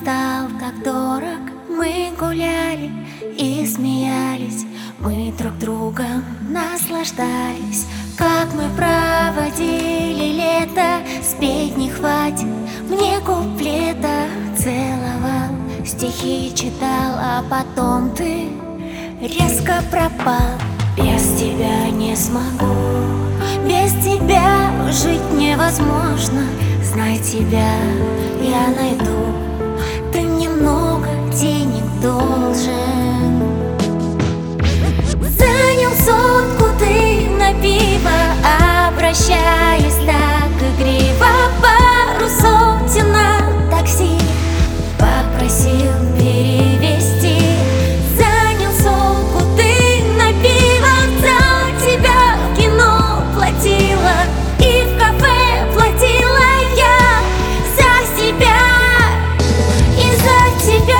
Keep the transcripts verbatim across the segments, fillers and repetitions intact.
стал так дорог. Мы гуляли и смеялись, мы друг другом наслаждались. Как мы проводили лето, спеть не хватит мне куплета. Целовал, стихи читал, а потом ты резко пропал. Без тебя не смогу, без тебя жить невозможно. Знай, тебя я найду, ты мне много денег должен. Занял сотку ты на пиво, обращаясь так игриво. Пару сотен на такси попросил перевести. Занял сотку ты на пиво, за тебя в кино платила и в кафе платила я. За себя и за тебя.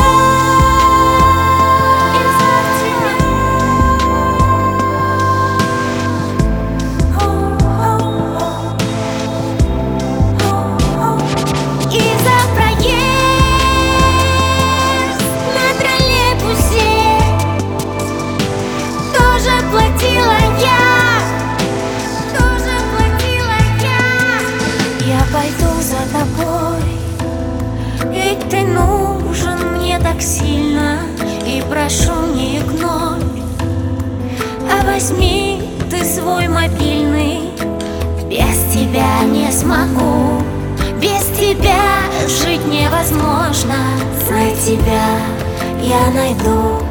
Платила я, тоже платила я. Я пойду за тобой, ведь ты нужен мне так сильно. И прошу, не игнорь, а возьми ты свой мобильный. Без тебя не смогу, без тебя жить невозможно. Знай, тебя я найду,